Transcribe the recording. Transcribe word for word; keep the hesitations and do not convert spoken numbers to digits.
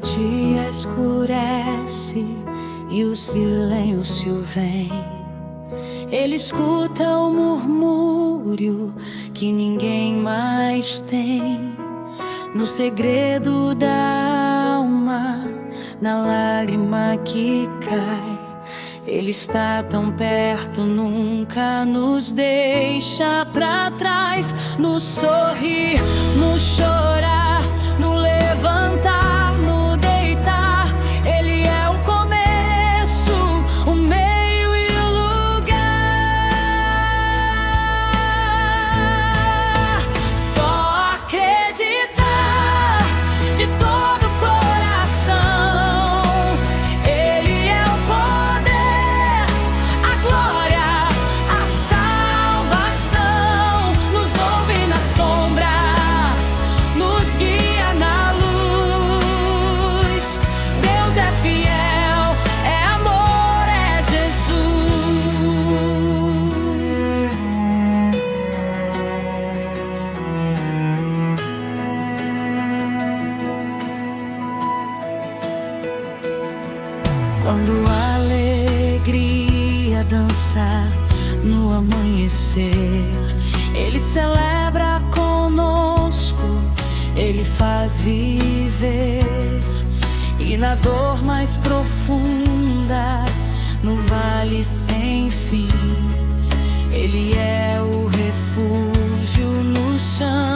dia escurece e o silêncio vem, Ele escuta o murmúrio que ninguém mais tem. No segredo da alma, na lágrima que cai, Ele está tão perto, nunca nos deixa pra trás. No sorrir, no chorar, no levantar, no deitar, Ele é o começo, o meio e o lugar. Só acreditar de todo o coração, Ele é o poder, a glória, a salvação. Nos ouve na sombra, nos guia na luz. Deus é fiel, é amor, é Jesus. Quando a alegria dança no amanhecer, Ele celebra conosco, Ele faz viver. E na dor mais profunda, no vale sem fim, Ele é o refúgio no chão.